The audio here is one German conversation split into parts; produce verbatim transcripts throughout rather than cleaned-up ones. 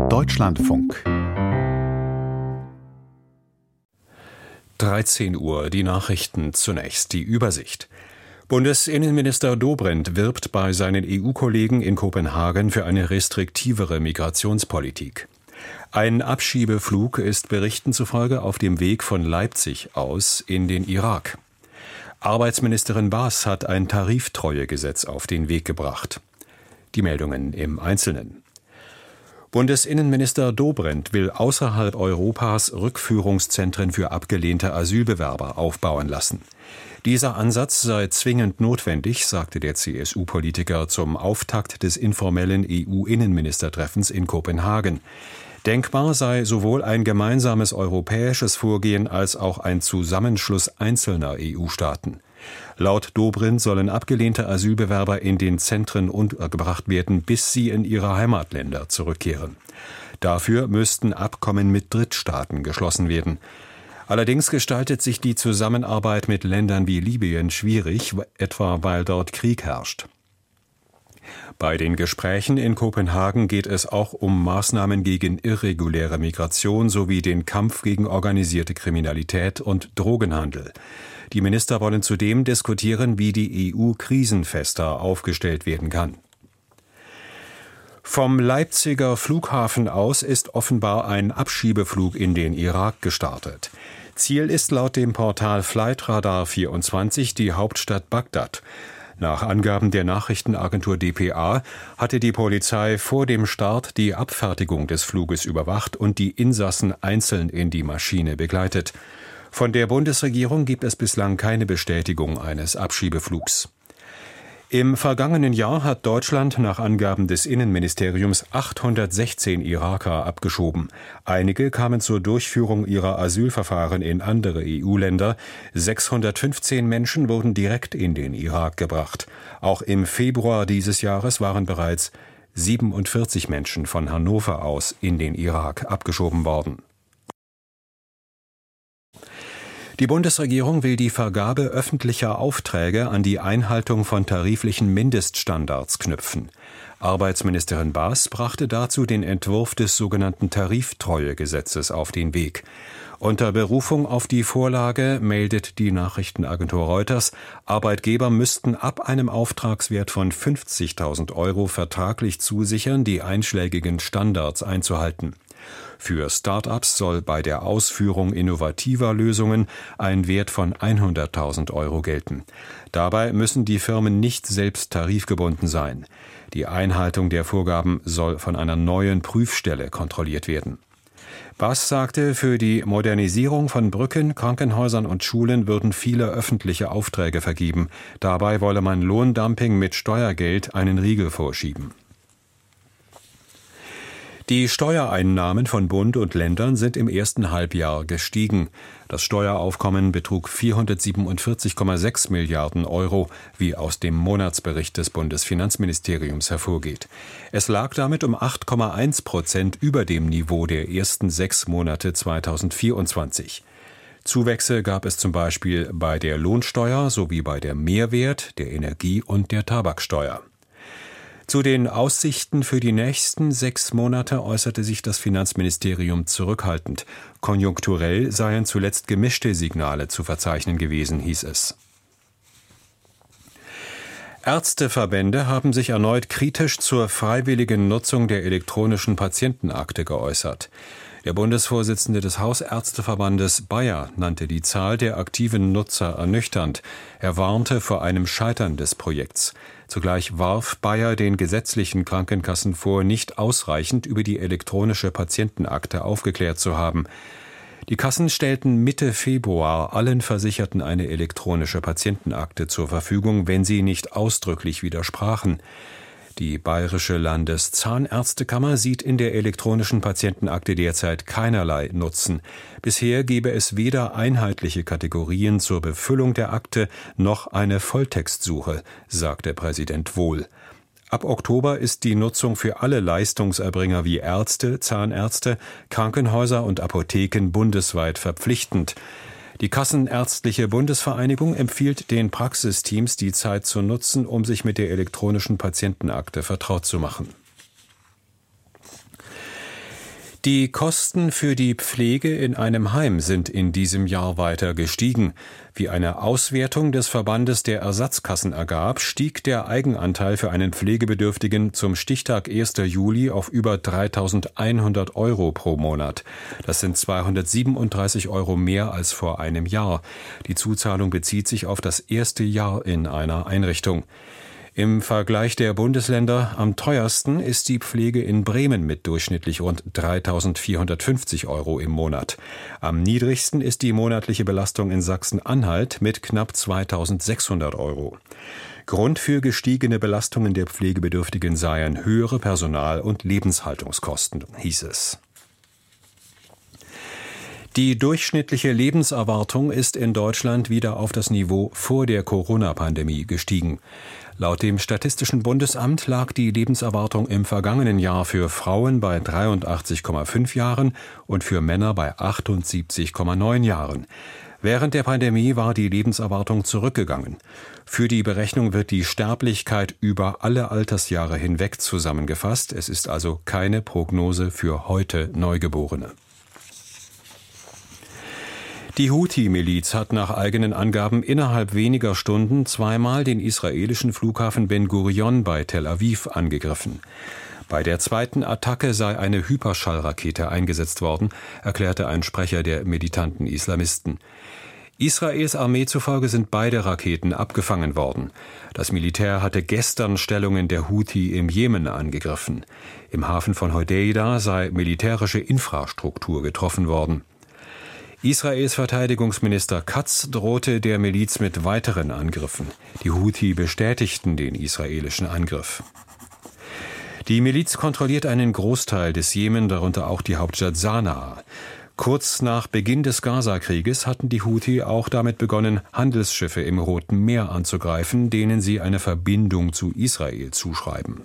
Deutschlandfunk. dreizehn Uhr, die Nachrichten zunächst, die Übersicht. Bundesinnenminister Dobrindt wirbt bei seinen E U-Kollegen in Kopenhagen für eine restriktivere Migrationspolitik. Ein Abschiebeflug ist Berichten zufolge auf dem Weg von Leipzig aus in den Irak. Arbeitsministerin Baas hat ein Tariftreuegesetz auf den Weg gebracht. Die Meldungen im Einzelnen. Bundesinnenminister Dobrindt will außerhalb Europas Rückführungszentren für abgelehnte Asylbewerber aufbauen lassen. Dieser Ansatz sei zwingend notwendig, sagte der C S U-Politiker zum Auftakt des informellen E U-Innenministertreffens in Kopenhagen. Denkbar sei sowohl ein gemeinsames europäisches Vorgehen als auch ein Zusammenschluss einzelner E U-Staaten. Laut Dobrindt sollen abgelehnte Asylbewerber in den Zentren untergebracht werden, bis sie in ihre Heimatländer zurückkehren. Dafür müssten Abkommen mit Drittstaaten geschlossen werden. Allerdings gestaltet sich die Zusammenarbeit mit Ländern wie Libyen schwierig, etwa weil dort Krieg herrscht. Bei den Gesprächen in Kopenhagen geht es auch um Maßnahmen gegen irreguläre Migration sowie den Kampf gegen organisierte Kriminalität und Drogenhandel. Die Minister wollen zudem diskutieren, wie die E U krisenfester aufgestellt werden kann. Vom Leipziger Flughafen aus ist offenbar ein Abschiebeflug in den Irak gestartet. Ziel ist laut dem Portal Flightradar vierundzwanzig die Hauptstadt Bagdad. Nach Angaben der Nachrichtenagentur D P A hatte die Polizei vor dem Start die Abfertigung des Fluges überwacht und die Insassen einzeln in die Maschine begleitet. Von der Bundesregierung gibt es bislang keine Bestätigung eines Abschiebeflugs. Im vergangenen Jahr hat Deutschland nach Angaben des Innenministeriums achthundertsechzehn Iraker abgeschoben. Einige kamen zur Durchführung ihrer Asylverfahren in andere E U-Länder. sechshundertfünfzehn Menschen wurden direkt in den Irak gebracht. Auch im Februar dieses Jahres waren bereits siebenundvierzig Menschen von Hannover aus in den Irak abgeschoben worden. Die Bundesregierung will die Vergabe öffentlicher Aufträge an die Einhaltung von tariflichen Mindeststandards knüpfen. Arbeitsministerin Baas brachte dazu den Entwurf des sogenannten Tariftreuegesetzes auf den Weg. Unter Berufung auf die Vorlage meldet die Nachrichtenagentur Reuters, Arbeitgeber müssten ab einem Auftragswert von fünfzigtausend Euro vertraglich zusichern, die einschlägigen Standards einzuhalten. Für Start-ups soll bei der Ausführung innovativer Lösungen ein Wert von hunderttausend Euro gelten. Dabei müssen die Firmen nicht selbst tarifgebunden sein. Die Einhaltung der Vorgaben soll von einer neuen Prüfstelle kontrolliert werden. Baas sagte, für die Modernisierung von Brücken, Krankenhäusern und Schulen würden viele öffentliche Aufträge vergeben. Dabei wolle man Lohndumping mit Steuergeld einen Riegel vorschieben. Die Steuereinnahmen von Bund und Ländern sind im ersten Halbjahr gestiegen. Das Steueraufkommen betrug vierhundertsiebenundvierzig Komma sechs Milliarden Euro, wie aus dem Monatsbericht des Bundesfinanzministeriums hervorgeht. Es lag damit um acht Komma eins Prozent über dem Niveau der ersten sechs Monate zweitausendvierundzwanzig. Zuwächse gab es zum Beispiel bei der Lohnsteuer sowie bei der Mehrwert-, der Energie- und der Tabaksteuer. Zu den Aussichten für die nächsten sechs Monate äußerte sich das Finanzministerium zurückhaltend. Konjunkturell seien zuletzt gemischte Signale zu verzeichnen gewesen, hieß es. Ärzteverbände haben sich erneut kritisch zur freiwilligen Nutzung der elektronischen Patientenakte geäußert. Der Bundesvorsitzende des Hausärzteverbandes Bayer nannte die Zahl der aktiven Nutzer ernüchternd. Er warnte vor einem Scheitern des Projekts. Zugleich warf Bayer den gesetzlichen Krankenkassen vor, nicht ausreichend über die elektronische Patientenakte aufgeklärt zu haben. Die Kassen stellten Mitte Februar allen Versicherten eine elektronische Patientenakte zur Verfügung, wenn sie nicht ausdrücklich widersprachen. Die Bayerische Landeszahnärztekammer sieht in der elektronischen Patientenakte derzeit keinerlei Nutzen. Bisher gebe es weder einheitliche Kategorien zur Befüllung der Akte noch eine Volltextsuche, sagte Präsident Wohl. Ab Oktober ist die Nutzung für alle Leistungserbringer wie Ärzte, Zahnärzte, Krankenhäuser und Apotheken bundesweit verpflichtend. Die Kassenärztliche Bundesvereinigung empfiehlt den Praxisteams, die Zeit zu nutzen, um sich mit der elektronischen Patientenakte vertraut zu machen. Die Kosten für die Pflege in einem Heim sind in diesem Jahr weiter gestiegen. Wie eine Auswertung des Verbandes der Ersatzkassen ergab, stieg der Eigenanteil für einen Pflegebedürftigen zum Stichtag ersten Juli auf über dreitausendeinhundert Euro pro Monat. Das sind zweihundertsiebenunddreißig Euro mehr als vor einem Jahr. Die Zuzahlung bezieht sich auf das erste Jahr in einer Einrichtung. Im Vergleich der Bundesländer am teuersten ist die Pflege in Bremen mit durchschnittlich rund dreitausendvierhundertfünfzig Euro im Monat. Am niedrigsten ist die monatliche Belastung in Sachsen-Anhalt mit knapp zweitausendsechshundert Euro. Grund für gestiegene Belastungen der Pflegebedürftigen seien höhere Personal- und Lebenshaltungskosten, hieß es. Die durchschnittliche Lebenserwartung ist in Deutschland wieder auf das Niveau vor der Corona-Pandemie gestiegen. Laut dem Statistischen Bundesamt lag die Lebenserwartung im vergangenen Jahr für Frauen bei dreiundachtzig Komma fünf Jahren und für Männer bei achtundsiebzig Komma neun Jahren. Während der Pandemie war die Lebenserwartung zurückgegangen. Für die Berechnung wird die Sterblichkeit über alle Altersjahre hinweg zusammengefasst. Es ist also keine Prognose für heute Neugeborene. Die Houthi-Miliz hat nach eigenen Angaben innerhalb weniger Stunden zweimal den israelischen Flughafen Ben Gurion bei Tel Aviv angegriffen. Bei der zweiten Attacke sei eine Hyperschallrakete eingesetzt worden, erklärte ein Sprecher der militanten Islamisten. Israels Armee zufolge sind beide Raketen abgefangen worden. Das Militär hatte gestern Stellungen der Houthi im Jemen angegriffen. Im Hafen von Hodeida sei militärische Infrastruktur getroffen worden. Israels Verteidigungsminister Katz drohte der Miliz mit weiteren Angriffen. Die Houthi bestätigten den israelischen Angriff. Die Miliz kontrolliert einen Großteil des Jemen, darunter auch die Hauptstadt Sanaa. Kurz nach Beginn des Gaza-Krieges hatten die Houthi auch damit begonnen, Handelsschiffe im Roten Meer anzugreifen, denen sie eine Verbindung zu Israel zuschreiben.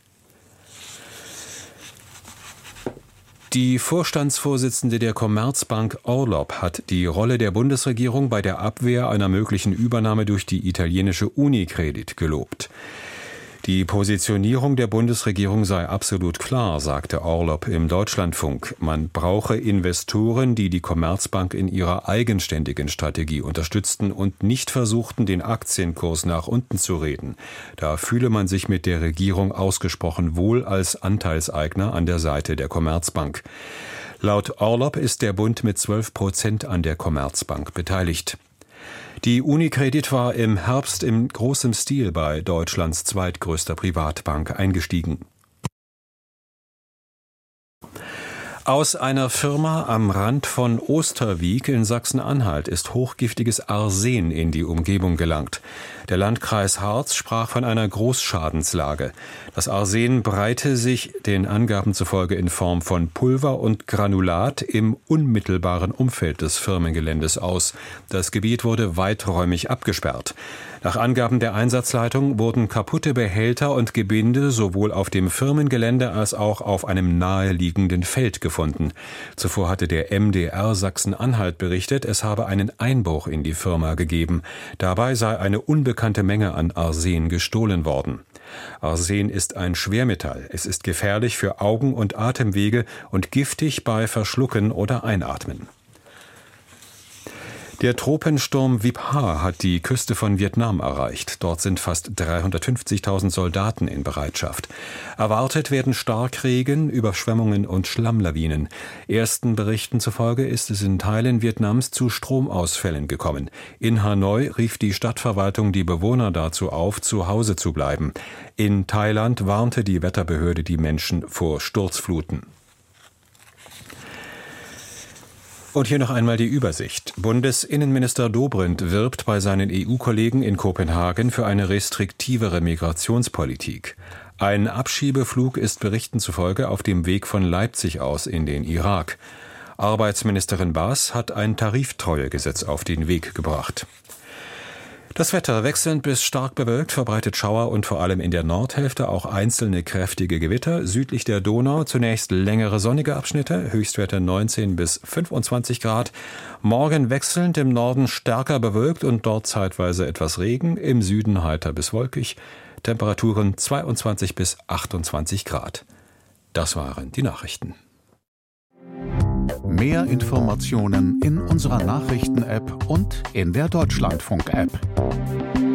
Die Vorstandsvorsitzende der Commerzbank Orlopp hat die Rolle der Bundesregierung bei der Abwehr einer möglichen Übernahme durch die italienische Unicredit gelobt. Die Positionierung der Bundesregierung sei absolut klar, sagte Orlopp im Deutschlandfunk. Man brauche Investoren, die die Commerzbank in ihrer eigenständigen Strategie unterstützten und nicht versuchten, den Aktienkurs nach unten zu reden. Da fühle man sich mit der Regierung ausgesprochen wohl als Anteilseigner an der Seite der Commerzbank. Laut Orlopp ist der Bund mit zwölf Prozent an der Commerzbank beteiligt. Die Unicredit war im Herbst in großem Stil bei Deutschlands zweitgrößter Privatbank eingestiegen. Aus einer Firma am Rand von Osterwiek in Sachsen-Anhalt ist hochgiftiges Arsen in die Umgebung gelangt. Der Landkreis Harz sprach von einer Großschadenslage. Das Arsen breite sich den Angaben zufolge in Form von Pulver und Granulat im unmittelbaren Umfeld des Firmengeländes aus. Das Gebiet wurde weiträumig abgesperrt. Nach Angaben der Einsatzleitung wurden kaputte Behälter und Gebinde sowohl auf dem Firmengelände als auch auf einem naheliegenden Feld gefunden. Zuvor hatte der M D R Sachsen-Anhalt berichtet, es habe einen Einbruch in die Firma gegeben. Dabei sei eine unbekannte Menge an Arsen gestohlen worden. Arsen ist ein Schwermetall. Es ist gefährlich für Augen- und Atemwege und giftig bei Verschlucken oder Einatmen. Der Tropensturm Vibha hat die Küste von Vietnam erreicht. Dort sind fast dreihundertfünfzigtausend Soldaten in Bereitschaft. Erwartet werden Starkregen, Überschwemmungen und Schlammlawinen. Ersten Berichten zufolge ist es in Teilen Vietnams zu Stromausfällen gekommen. In Hanoi rief die Stadtverwaltung die Bewohner dazu auf, zu Hause zu bleiben. In Thailand warnte die Wetterbehörde die Menschen vor Sturzfluten. Und hier noch einmal die Übersicht. Bundesinnenminister Dobrindt wirbt bei seinen E U-Kollegen in Kopenhagen für eine restriktivere Migrationspolitik. Ein Abschiebeflug ist Berichten zufolge auf dem Weg von Leipzig aus in den Irak. Arbeitsministerin Baas hat ein Tariftreuegesetz auf den Weg gebracht. Das Wetter wechselnd bis stark bewölkt, verbreitet Schauer und vor allem in der Nordhälfte auch einzelne kräftige Gewitter. Südlich der Donau zunächst längere sonnige Abschnitte, Höchstwerte neunzehn bis fünfundzwanzig Grad. Morgen wechselnd im Norden stärker bewölkt und dort zeitweise etwas Regen, im Süden heiter bis wolkig. Temperaturen zweiundzwanzig bis achtundzwanzig Grad. Das waren die Nachrichten. Mehr Informationen in unserer Nachrichten-App und in der Deutschlandfunk-App.